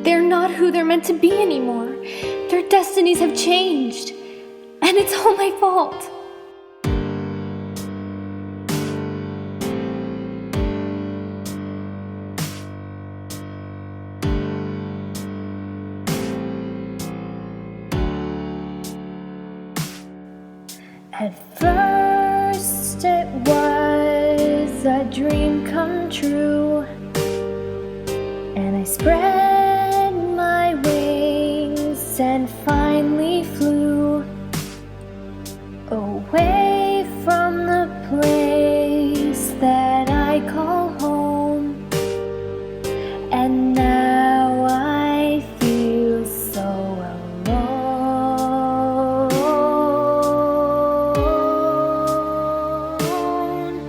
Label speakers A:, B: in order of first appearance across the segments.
A: They're not who they're meant to be anymore. Their destinies have changed. And it's all my fault. At first it was a dream come true, and I spread my wings and finally flew away from the place that I call home. And now I feel so alone.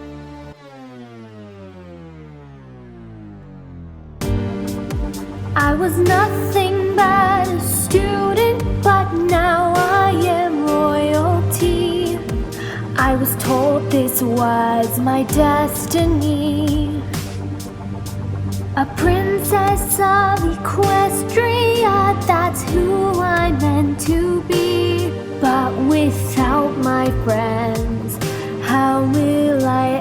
A: I was nothing but a student, but now I am royalty. I was told this was my destiny, a princess of Equestria, that's who I meant to be. But without my friends, how will I